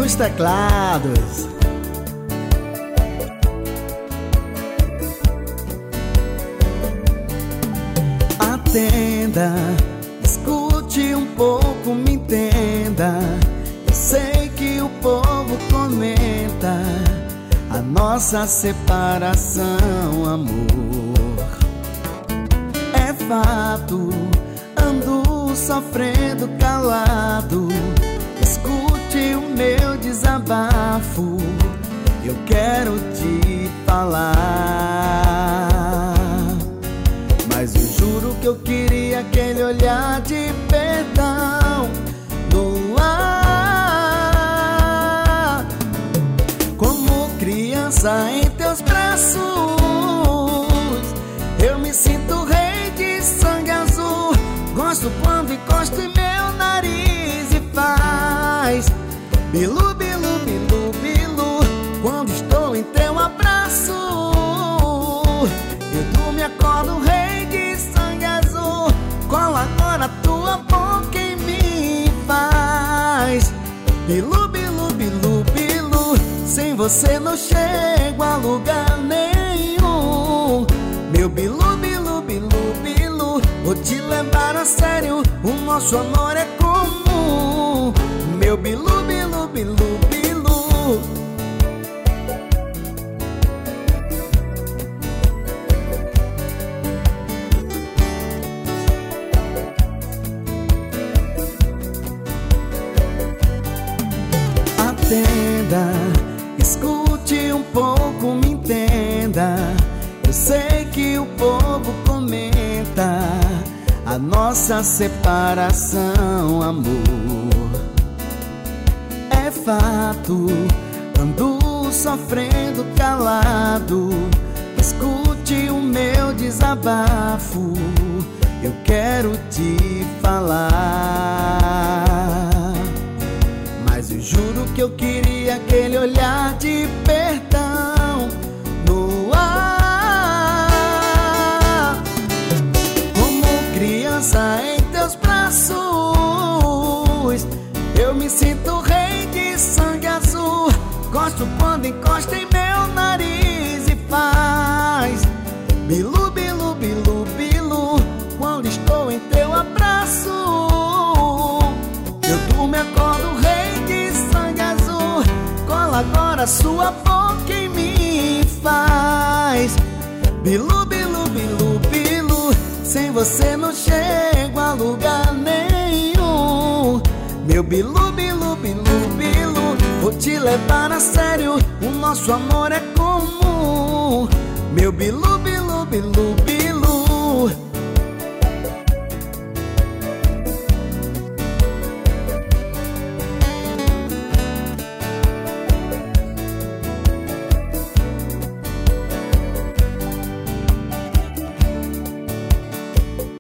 nos teclados. Atenda, escute um pouco, me entenda. Eu sei que o povo comenta a nossa separação, amor. É fato, ando sofrendo calado. Escute o meu desabafo, eu quero te falar. Mas eu juro que eu queria aquele olhar de perdão no ar, como criança em teus braços. Eu me sinto rei de sangue azul. Gosto quando encosto em meu nariz e faz bilu, bilu, bilu, bilu. Quando estou em teu abraço, eu durmo e acordo rei de sangue azul. Cola agora tua boca em mim, faz bilu, bilu, bilu, bilu. Sem você não chego a lugar nenhum. Meu bilu, bilu, bilu, bilu. Vou te levar a sério, o nosso amor é comum. Meu bilu, bilu, bilu, bilu. Atenda, escute um pouco, me entenda. Eu sei que o povo comenta a nossa separação, amor. É fato, ando sofrendo calado. Escute o meu desabafo, eu quero te falar. Mas eu juro que eu queria aquele olhar de perdão no ar, como criança em teus braços. Eu me sinto rei de sangue azul. Gosto quando encosta em meu nariz e faz bilu, bilu, bilu, bilu. Quando estou em teu abraço, eu durmo e acordo rei de sangue azul. Cola agora sua boca em mim, faz bilu, bilu, bilu, bilu. Sem você não chego a lugar nenhum. Meu bilu, bilu, bilu, bilu. Vou te levar a sério, o nosso amor é comum. Meu bilu, bilu, bilu, bilu.